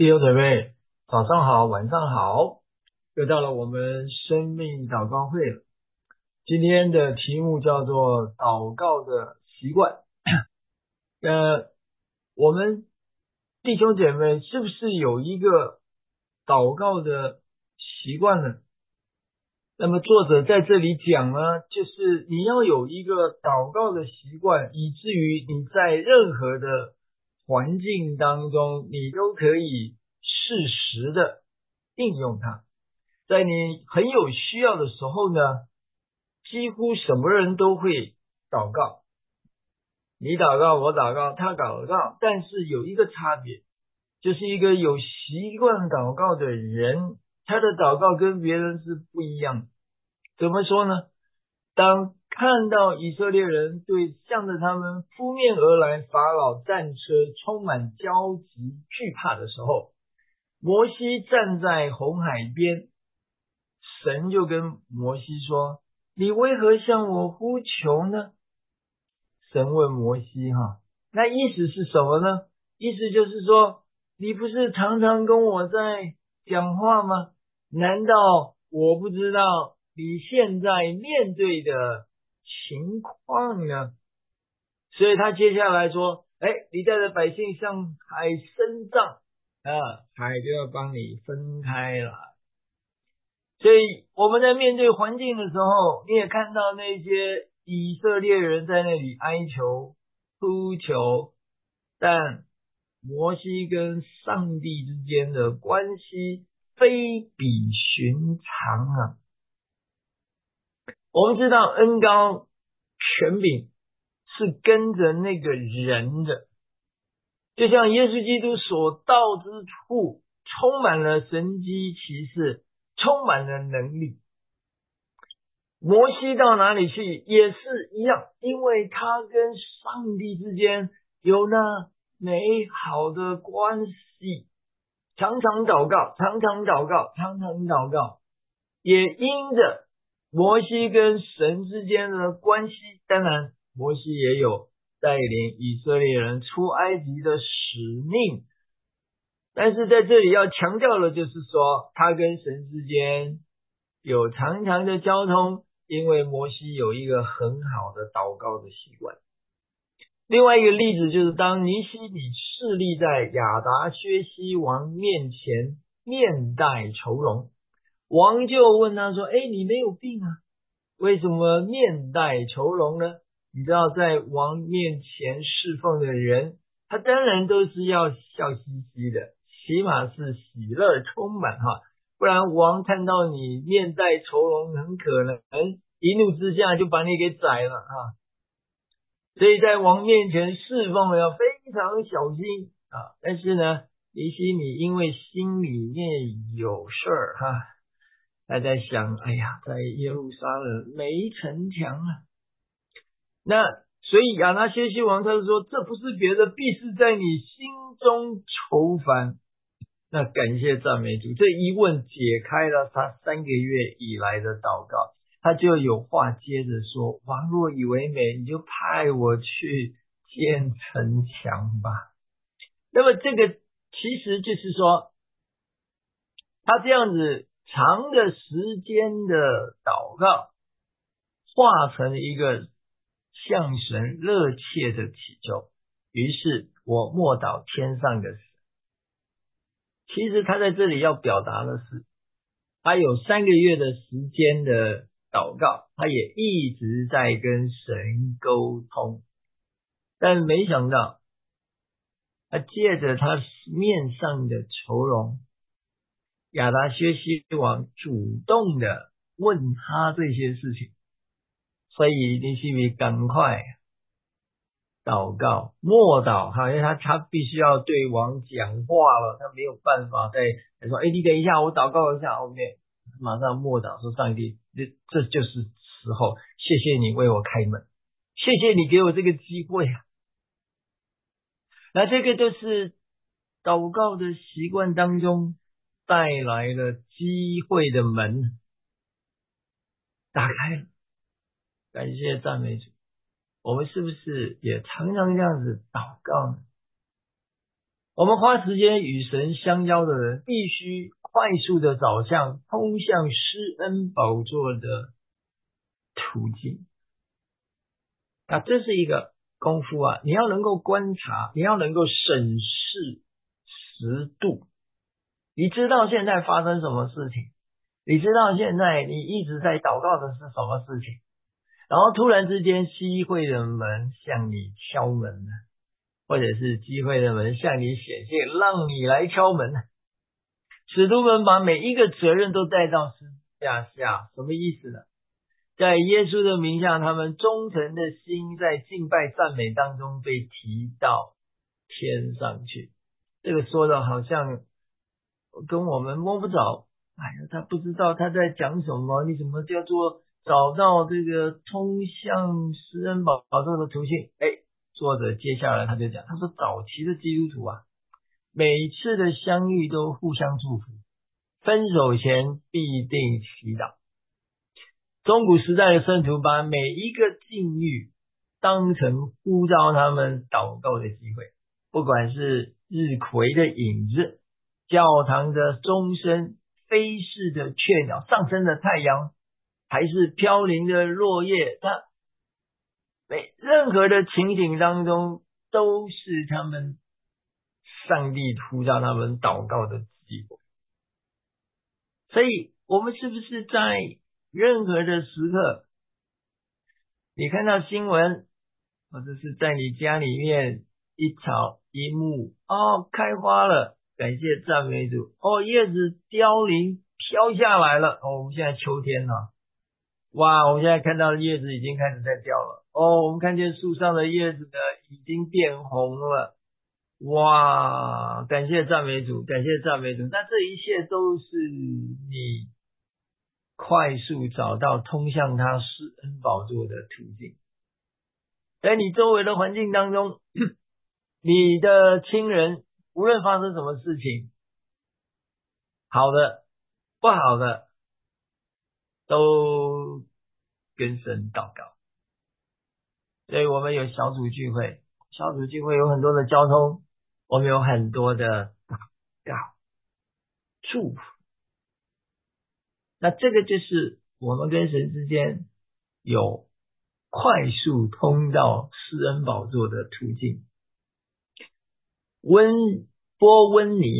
弟兄姊妹，早上好，晚上好，又到了我们生命祷告会了。今天的题目叫做祷告的习惯。我们弟兄姐妹是不是有一个祷告的习惯呢？那么作者在这里讲呢，就是你要有一个祷告的习惯，以至于你在任何的环境当中，你都可以适时的应用它。在你很有需要的时候呢，几乎什么人都会祷告。你祷告，我祷告，他祷告，但是有一个差别，就是一个有习惯祷告的人，他的祷告跟别人是不一样的。怎么说呢？当看到以色列人对向着他们扑面而来法老战车充满焦急惧怕的时候，摩西站在红海边，神就跟摩西说，你为何向我呼求呢？神问摩西那意思是什么呢？意思就是说，你不是常常跟我在讲话吗？难道我不知道你现在面对的情况呢？所以他接下来说，你带着百姓向海伸张，海就要帮你分开了。所以我们在面对环境的时候，你也看到那些以色列人在那里哀求、呼求，但摩西跟上帝之间的关系非比寻常啊。我们知道恩膏权柄是跟着那个人的，就像耶稣基督所到之处充满了神迹奇事，充满了能力。摩西到哪里去也是一样，因为他跟上帝之间有那美好的关系，常常祷告，常常祷告，常常祷告，也因着摩西跟神之间的关系，当然摩西也有带领以色列人出埃及的使命，但是在这里要强调的就是说，他跟神之间有常常的交通，因为摩西有一个很好的祷告的习惯。另外一个例子就是当尼希米侍立在亚达薛西王面前面带愁容，王就问他说，你没有病啊，为什么面带愁容呢？你知道在王面前侍奉的人，他当然都是要笑嘻嘻的，起码是喜乐充满不然王看到你面带愁容，很可能一怒之下就把你给宰了所以在王面前侍奉要非常小心但是呢，尼希米因为心里面有事儿他在想，在耶路撒冷没城墙那所以亚拿薛西王他就说，这不是别的，必是在你心中愁烦。那感谢赞美主，这一问解开了他3个月以来的祷告，他就有话接着说，王若以为美，你就派我去建城墙吧。那么这个其实就是说，他这样子长的时间的祷告，化成一个向神热切的祈求，于是我默祷天上的神。其实他在这里要表达的是，他有3个月的时间的祷告，他也一直在跟神沟通，但没想到他借着他面上的愁容，亚达薛西王主动的问他这些事情，所以尼希米赶快祷告默祷因为他必须要对王讲话了，他没有办法再说你等一下我祷告一下 OK， 马上默祷说，上帝这就是时候，谢谢你为我开门，谢谢你给我这个机会那这个就是祷告的习惯当中带来了机会的门打开了，感谢赞美主。我们是不是也常常这样子祷告呢？ 我们花时间与神相交的人，必须快速的找向通向施恩宝座的途径。这是一个功夫啊，你要能够观察，你要能够审视时度，你知道现在发生什么事情，你知道现在你一直在祷告的是什么事情，然后突然之间机会的门向你敲门了，或者是机会的门向你显现，让你来敲门。使徒们把每一个责任都带到十字架下，什么意思呢？在耶稣的名下，他们忠诚的心在敬拜赞美当中被提到天上去。这个说的好像跟我们摸不着，他不知道他在讲什么，你怎么叫做找到这个通向施恩宝座的途径？作者接下来他就讲，他说早期的基督徒啊，每次的相遇都互相祝福，分手前必定祈祷。中古时代的圣徒把每一个境遇当成呼召他们祷告的机会，不管是日晷的影子、教堂的钟声、飞逝的雀鸟、上升的太阳，还是飘零的落叶，任何的情景当中都是他们上帝呼召他们祷告的机会。所以我们是不是在任何的时刻，你看到新闻，或者是在你家里面一草一木开花了，感谢赞美主，叶子凋零飘下来了，我们现在秋天了，哇，我们现在看到叶子已经开始在掉了，我们看见树上的叶子呢已经变红了，哇，感谢赞美主，感谢赞美主。那这一切都是你快速找到通向他施恩宝座的途径。在你周围的环境当中，你的亲人无论发生什么事情，好的不好的，都跟神祷告。所以我们有小组聚会，小组聚会有很多的交通，我们有很多的祷告祝福。那这个就是我们跟神之间有快速通到施恩宝座的途径。波温尼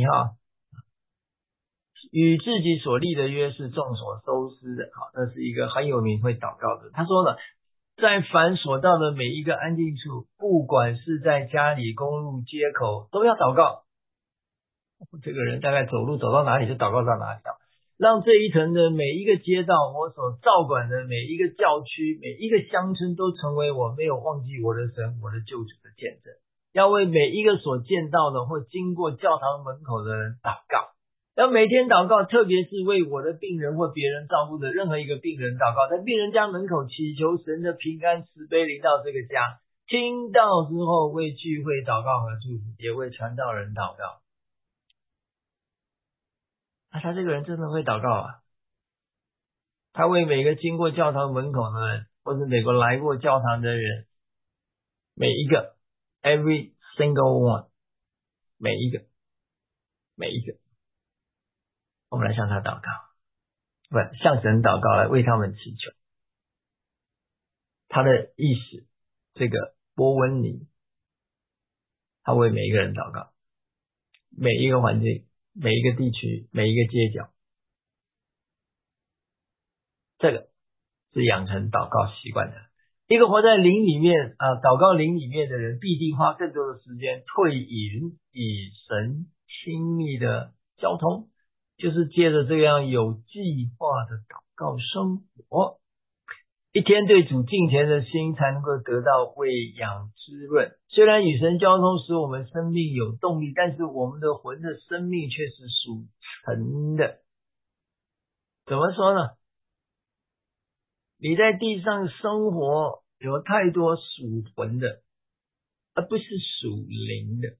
与自己所立的约是众所周知的，这是一个很有名会祷告的。他说了，在凡所到的每一个安静处，不管是在家里、公路、街口，都要祷告。这个人大概走路走到哪里就祷告到哪里，让这一层的每一个街道，我所照管的每一个教区、每一个乡村都成为我没有忘记我的神、我的救主的见证。要为每一个所见到的或经过教堂门口的人祷告，要每天祷告，特别是为我的病人或别人照顾的任何一个病人祷告，在病人家门口祈求神的平安慈悲临到这个家，听到之后为聚会祷告和祝福，也为传道人祷告。他这个人真的会祷告啊！他为每个经过教堂门口的人，或是每个来过教堂的人，每一个 every single one， 每一个，我们来向他祷告，向神祷告，来为他们祈求。他的意思，这个波温尼，他为每一个人祷告，每一个环境，每一个地区，每一个街角，这个是养成祷告习惯的。一个活在灵里面祷告灵里面的人，必定花更多的时间退隐，与神亲密的交通，就是借着这样有计划的祷告生活，一天对主敬虔的心才能够得到喂养滋润。虽然与神交通使我们生命有动力，但是我们的魂的生命却是属沉的。怎么说呢？你在地上生活有太多属魂的，而不是属灵的。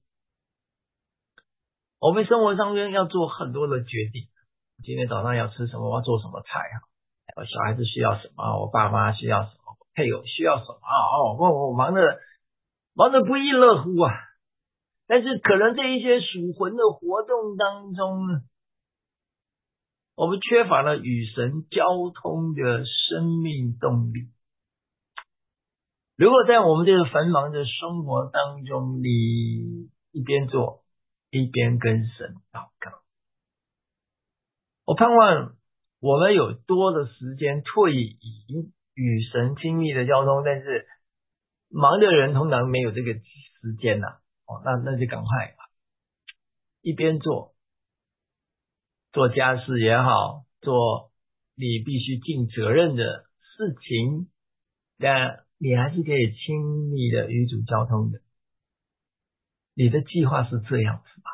我们生活上面要做很多的决定，今天早上要吃什么，我要做什么菜小孩子需要什么，我爸妈需要什么，配偶需要什么我忙得不亦乐乎啊！ 但是可能这一些属魂的活动当中呢，我们缺乏了与神交通的生命动力。如果在我们这个繁忙的生活当中，你一边做一边跟神祷告，我盼望我们有多的时间退隐与神亲密的交通，但是忙的人通常没有这个时间呐、那就赶快一边做家事也好，做你必须尽责任的事情，但你还是可以亲密的与主交通的。你的计划是这样子吧？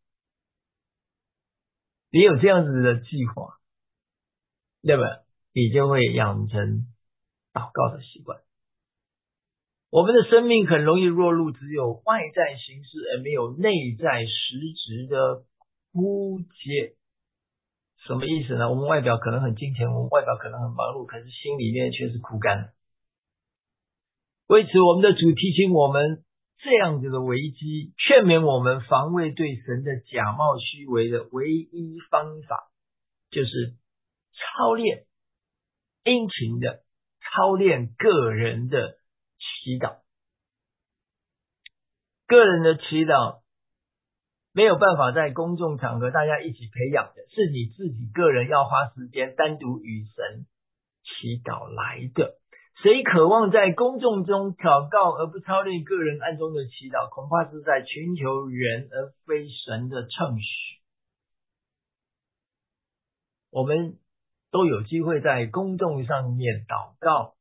你有这样子的计划，对吧？你就会养成祷告的习惯。我们的生命很容易落入只有外在形式而没有内在实质的枯竭。什么意思呢？我们外表可能很金钱，我们外表可能很忙碌，可是心里面却是枯干。为此，我们的主提醒我们这样子的危机，劝勉我们防卫对神的假冒虚伪的唯一方法，就是操练殷勤的操练个人的祈祷。个人的祈祷没有办法在公众场合大家一起培养的，是你自己个人要花时间单独与神祈祷来的。谁渴望在公众中祷告而不操练个人暗中的祈祷，恐怕是在寻求人而非神的称许。我们都有机会在公众上面祷告，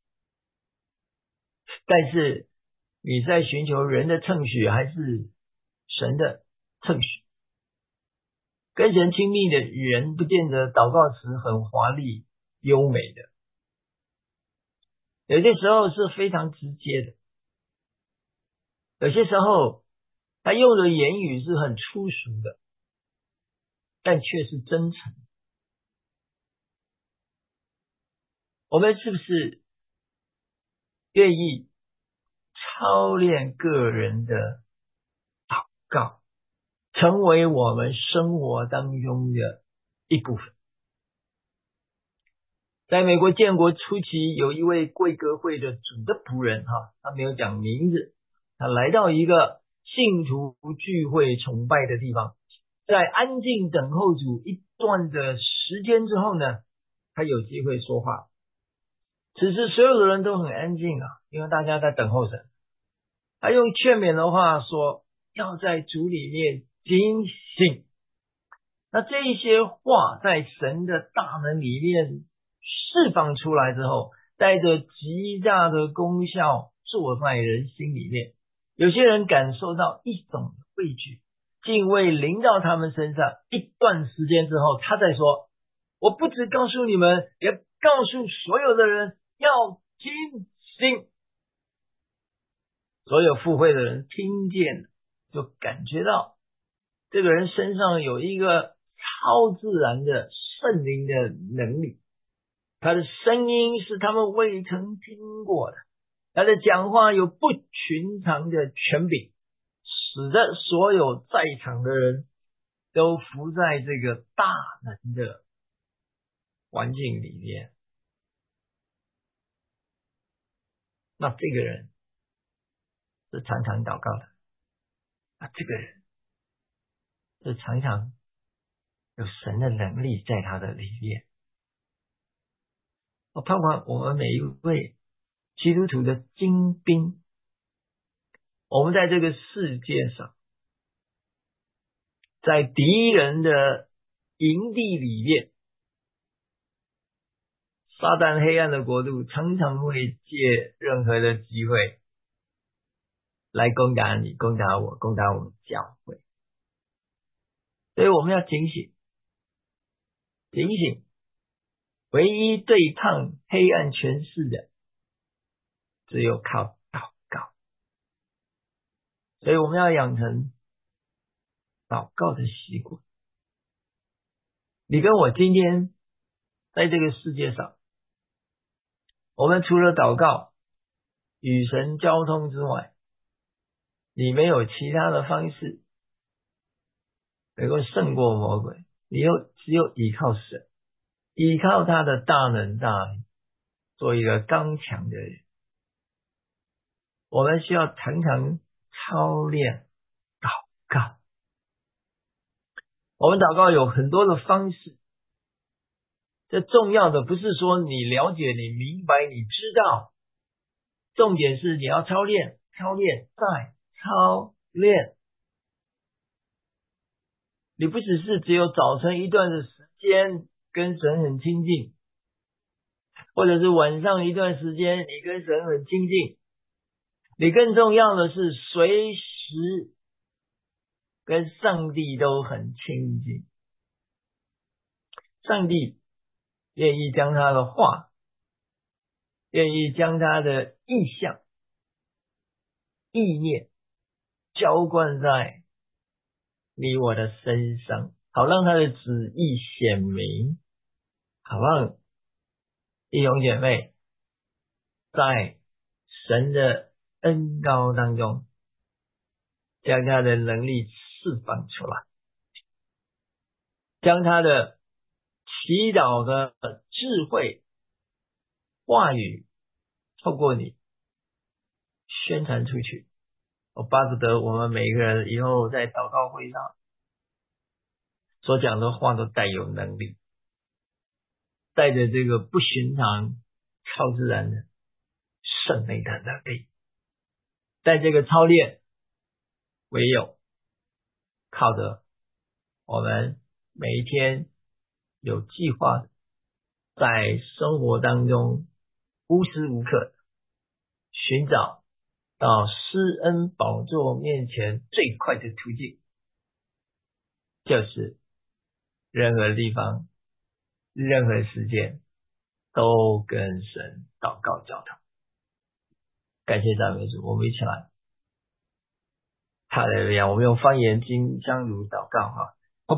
但是你在寻求人的称许还是神的称许？跟神亲密的人不见得祷告词很华丽优美的，有些时候是非常直接的，有些时候他用的言语是很粗俗的，但却是真诚。我们是不是愿意操练个人的祷告，成为我们生活当中的一部分？在美国建国初期，有一位贵格会的主的仆人他没有讲名字，他来到一个信徒聚会崇拜的地方，在安静等候主一段的时间之后呢，他有机会说话。此时所有的人都很安静因为大家在等候神。他用劝勉的话说，要在主里面警醒。那这一些话在神的大能里面释放出来之后，带着极大的功效做在人心里面。有些人感受到一种畏惧，敬畏临到他们身上，一段时间之后，他再说，我不只告诉你们，也告诉所有的人要警醒。所有附会的人听见就感觉到这个人身上有一个超自然的圣灵的能力，他的声音是他们未曾听过的，他的讲话有不寻常的权柄，使得所有在场的人都伏在这个大能的环境里面。那这个人是常常祷告的，这个人是常常有神的能力在他的里面。我盼望我们每一位基督徒的精兵，我们在这个世界上，在敌人的营地里面，撒旦黑暗的国度常常会借任何的机会来攻打你，攻打我，攻打我们教会。所以我们要警醒，警醒，唯一对抗黑暗权势的只有靠祷告。所以我们要养成祷告的习惯。你跟我今天在这个世界上，我们除了祷告与神交通之外，你没有其他的方式能够胜过魔鬼，你只有依靠神，依靠他的大能大力，做一个刚强的人。我们需要常常操练祷告。我们祷告有很多的方式，这重要的不是说你了解、你明白、你知道，重点是你要操练、操练再操练。你不只是只有早晨一段的时间跟神很亲近，或者是晚上一段时间你跟神很亲近，你更重要的是随时跟上帝都很亲近。上帝愿意将他的话，愿意将他的意象、意念浇灌在你我的身上，好让他的旨意显明，好让弟兄姐妹在神的恩膏当中将他的能力释放出来，将他的祈祷的智慧话语透过你宣传出去。我巴不得我们每一个人以后在祷告会上所讲的话都带有能力，带着这个不寻常超自然的圣灵的能力。在这个操练，唯有靠着我们每一天有计划的在生活当中无时无刻寻找到施恩宝座面前最快的途径，就是任何地方任何时间都跟神祷告交通。感谢赞美主，我们一起来哈利路亚，我们用方言金香炉祷告哈。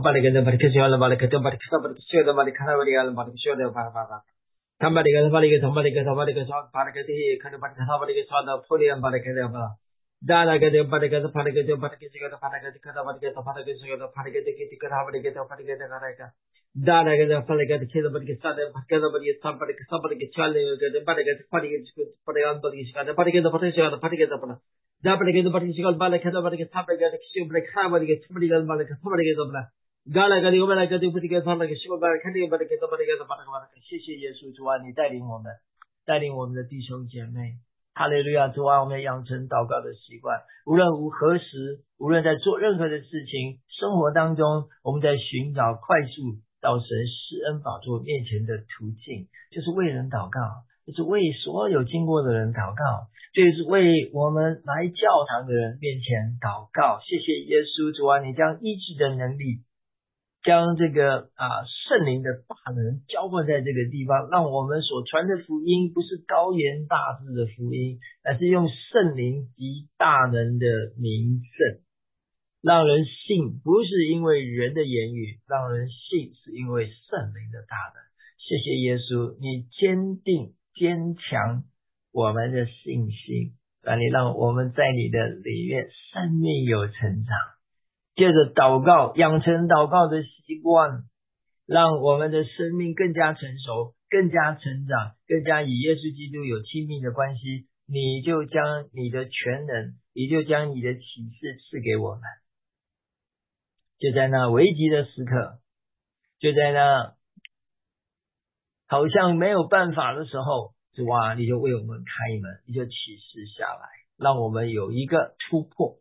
谢谢耶稣，主啊，你带领我们的弟兄姐妹，哈利路亚，主啊，我们养成祷告的习惯，无论何时，无论在做任何的事情，生活当中，我们在寻找快速到神施恩宝座面前的途径，就是为人祷告，就是为所有经过的人祷告，就是为我们来教堂的人面前祷告。谢谢耶稣，主啊，你将医治的能力，将这个圣灵的大能浇灌在这个地方，让我们所传的福音不是高言大志的福音，而是用圣灵及大能的名证，让人信不是因为人的言语，让人信是因为圣灵的大能。谢谢耶稣，你坚强我们的信心，让我们在你的里面生命有成长，借着祷告养成祷告的习惯，让我们的生命更加成熟，更加成长，更加与耶稣基督有亲密的关系。你就将你的全能，你就将你的启示赐给我们，就在那危急的时刻，就在那好像没有办法的时候，主啊，你就为我们开门，你就启示下来，让我们有一个突破，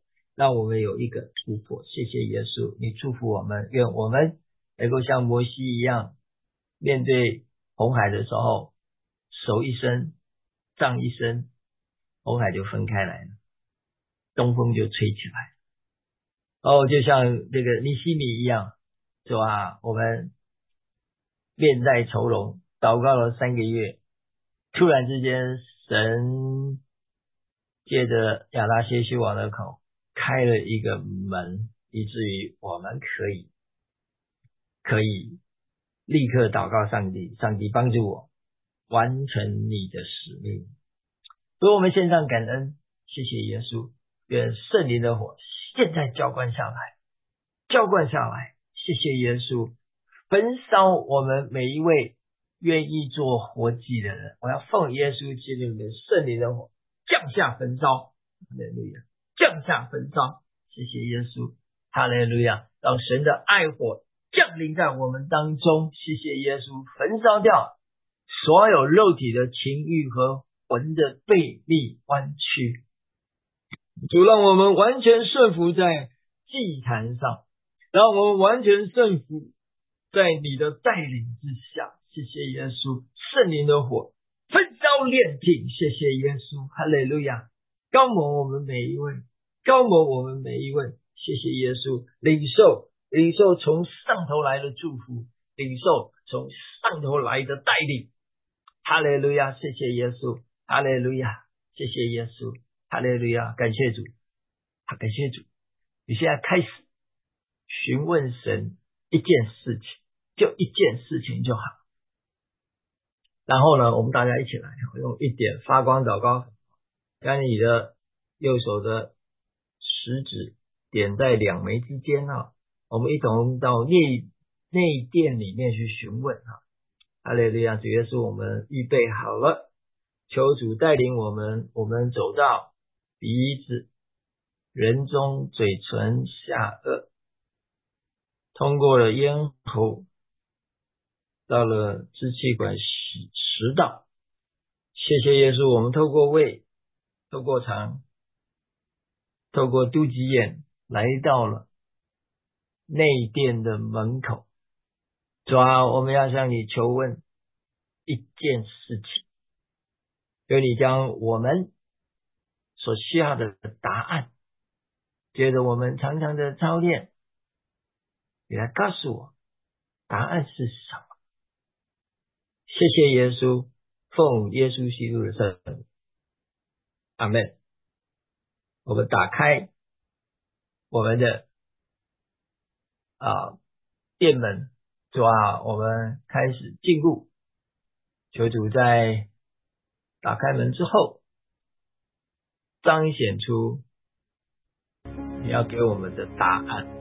谢谢耶稣，你祝福我们，愿我们能够像摩西一样，面对红海的时候，手一伸，杖一伸，红海就分开来了，东风就吹起来，就像这个尼西米一样，是吧？我们面带愁容，祷告了3个月，突然之间神借着亚达薛西王的口开了一个门，以至于我们可以立刻祷告上帝，上帝帮助我完成你的使命。所以我们献上感恩，谢谢耶稣，愿圣灵的火现在浇灌下来， 浇灌下来。谢谢耶稣，焚烧我们每一位愿意做活祭的人。我要奉耶稣基督的圣灵的火降下焚烧，哈利路亚，降下焚烧。谢谢耶稣，哈利路亚，让神的爱火降临在我们当中。谢谢耶稣，焚烧掉所有肉体的情欲和魂的背逆弯曲。主，让我们完全顺服在祭坛上，让我们完全顺服在你的带领之下。谢谢耶稣，圣灵的火焚烧炼净。谢谢耶稣，哈利路亚，高摩我们每一位，高摩我们每一位。谢谢耶稣，领受从上头来的祝福，领受从上头来的带领。哈利路亚，谢谢耶稣，哈利路亚，谢谢耶稣，哈利路亚，感谢主，感谢主。你现在开始询问神一件事情，就一件事情就好。然后呢，我们大家一起来用一点发光祷告，将你的右手的食指点在两眉之间啊，我们一同到内殿里面去询问啊。哈利路亚，主耶稣，我们预备好了，求主带领我们走到鼻子、人中、嘴唇、下颚，通过了咽喉，到了支气管食道。谢谢耶稣，我们透过胃、透过肠、透过肚脐眼来到了内殿的门口。主啊，我们要向你求问一件事情，求你将我们所需要的答案，接着我们常常的操练，你来告诉我答案是什么。谢谢耶稣，奉耶稣基督的圣名，阿们。我们打开我们的殿门，主啊，我们开始进入，求主在打开门之后彰显出你要给我们的答案。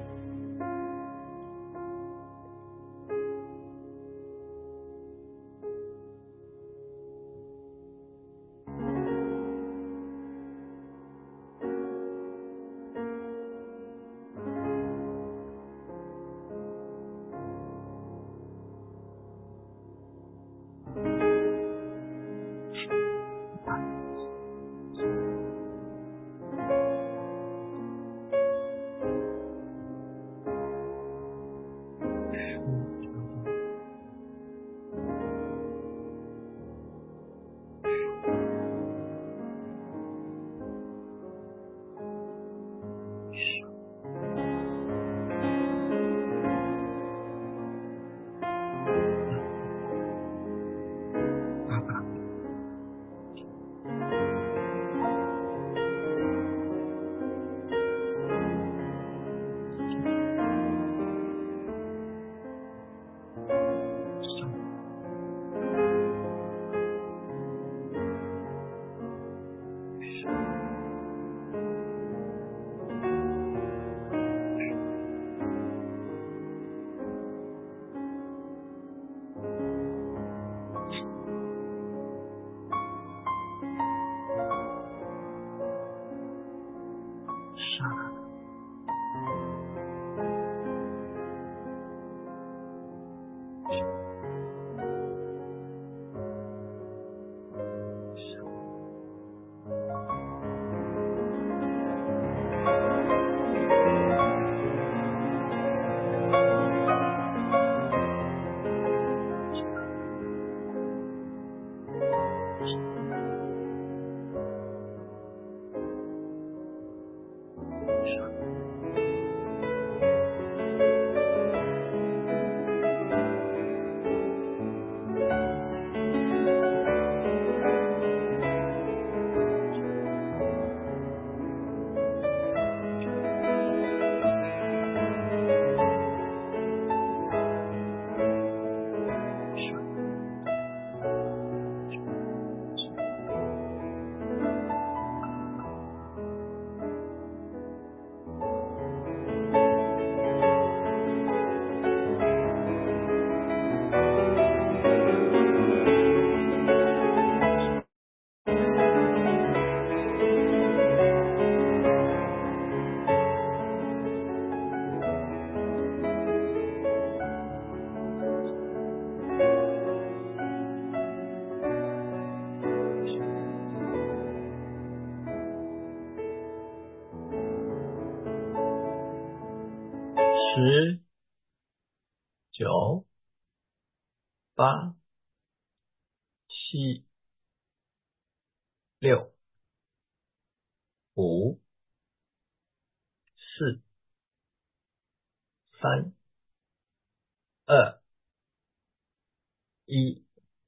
9、8、7、6、5、4、3、2、1，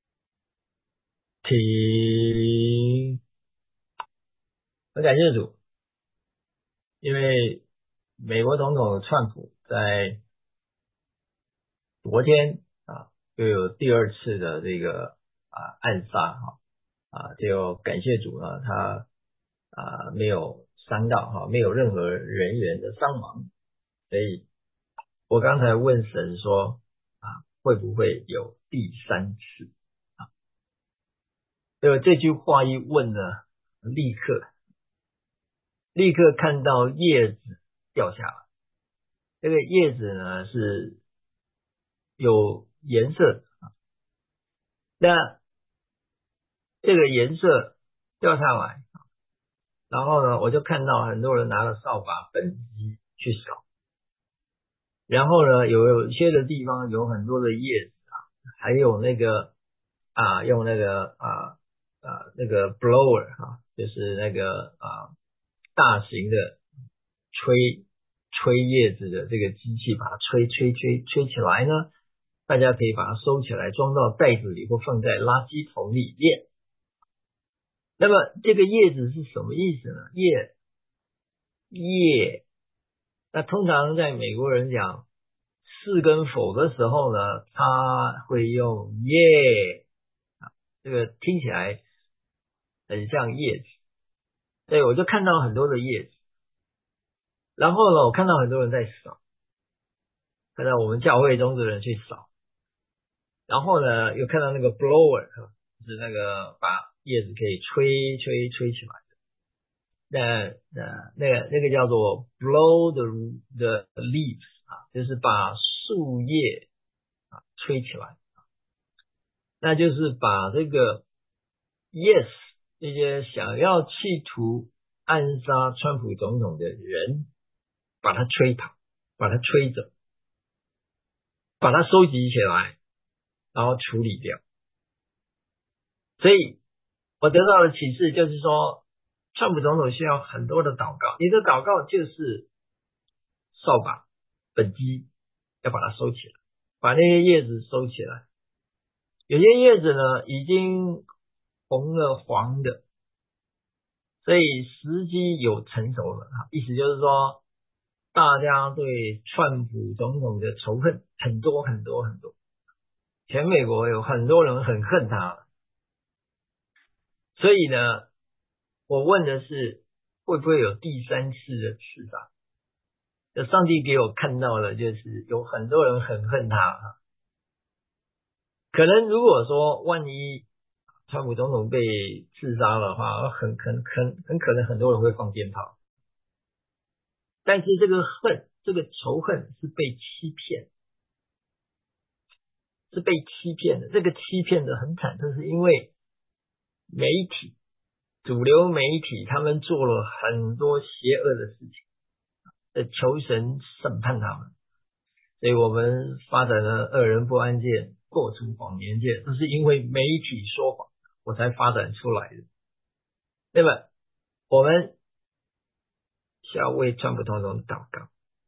停。很感谢主，因为美国总统川普在昨天又有第二次的这个暗杀就感谢主他没有伤到没有任何人员的伤亡，所以我刚才问神说会不会有第三次结果这句话一问呢，立刻看到叶子掉下来，这个叶子呢是有颜色的那这个颜色掉下来，然后呢我就看到很多人拿了扫把本机去扫，然后呢有些的地方有很多的叶子还有那个用那个那个 blower 就是那个大型的吹叶子的这个机器把它吹起来呢，大家可以把它收起来装到袋子里或放在垃圾桶里面。那么这个叶子是什么意思呢？叶那通常在美国人讲是跟否的时候呢，他会用叶这个听起来很像叶子，所以我就看到很多的叶子，然后呢我看到很多人在扫，看到我们教会中的人去扫，然后呢又看到那个 blower 就是那个把叶子可以吹起来的，那个叫做 blow the leaves 就是把树叶吹起来，那就是把这个 yes 这些想要企图暗杀川普总统的人把他吹跑，把他吹走，把他收集起来然后处理掉。所以我得到的启示就是说，川普总统需要很多的祷告，你的祷告就是扫把本机要把它收起来，把那些叶子收起来，有些叶子呢已经红了黄的，所以时机有成熟了，意思就是说大家对川普总统的仇恨很多很多很多，全美国有很多人很恨他，所以呢我问的是会不会有第三次的刺杀，上帝给我看到了就是有很多人很恨他可能如果说万一川普总统被刺杀的话，很可能很多人会放鞭炮，但是这个仇恨是被欺骗，的，这个欺骗的很惨，这是因为主流媒体他们做了很多邪恶的事情，求神审判他们，所以我们发展了恶人不安见，过出谎言见，这是因为媒体说谎我才发展出来的。那么我们需要为川普总统祷告，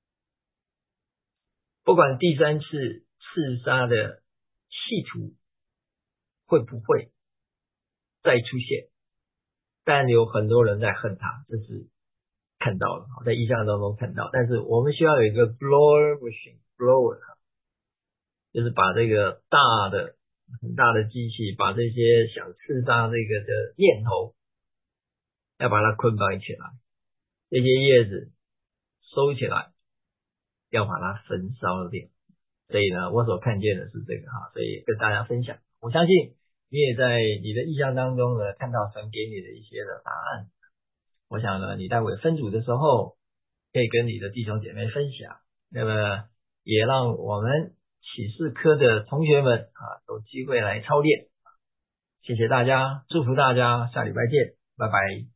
不管第三次刺杀的企图会不会再出现，但有很多人在恨他，这是看到了，在意象当中看到，但是我们需要有一个 blower machine blower， 就是把这个很大的机器把这些想刺杀这个的念头要把它捆绑起来，这些叶子收起来，要把它焚烧掉。所以呢我所看见的是这个所以跟大家分享，我相信你也在你的意象当中呢看到神给你的一些的答案，我想呢你待会分组的时候可以跟你的弟兄姐妹分享，那么也让我们启示科的同学们有机会来操练。谢谢大家，祝福大家，下礼拜见，拜拜。